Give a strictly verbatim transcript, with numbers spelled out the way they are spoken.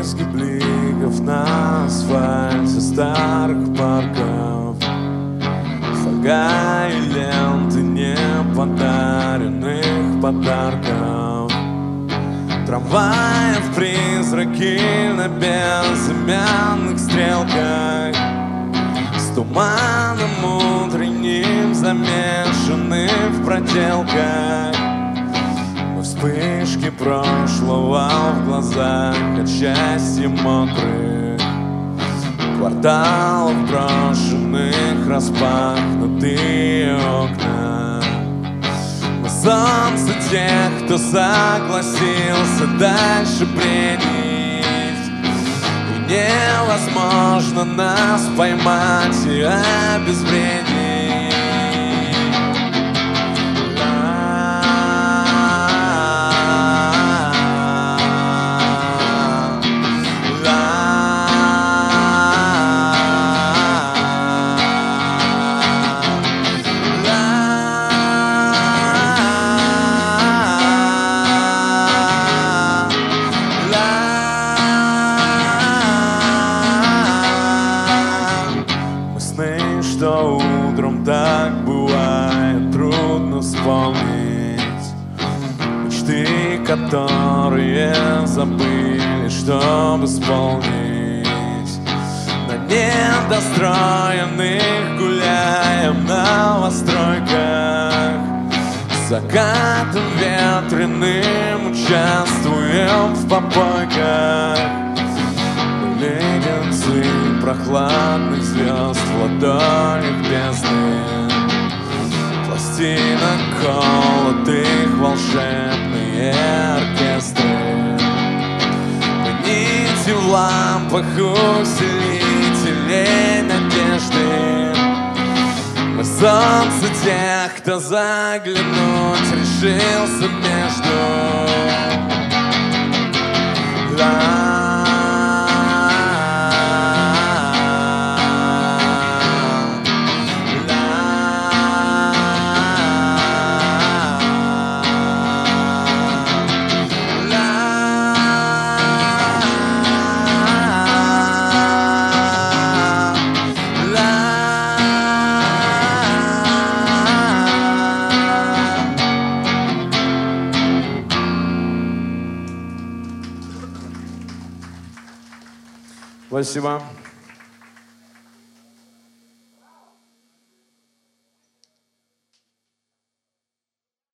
отблески бликов на асфальте старых парков, фольга и ленты неподаренных подарков, трамваев призраки на безымянных стрелках, с туманом утренним замешаны в проделках. Вспышки прошлого в глазах от счастья мокрых кварталов брошенных, распахнутые окна. На солнце тех, кто согласился дальше бредить, и невозможно нас поймать и обезвредить. Что утром так бывает трудно вспомнить, мечты, которые забыли, чтобы исполнить. На недостроенных гуляем на новостройках, с закатом ветреным участвуем в попойках. Леденцы прохладных звезд в ладонях бездны, пластинок колотых волшебные оркестры, нити в лампах усилителей надежды. Мы солнце тех, кто заглянуть решился между. Спасибо.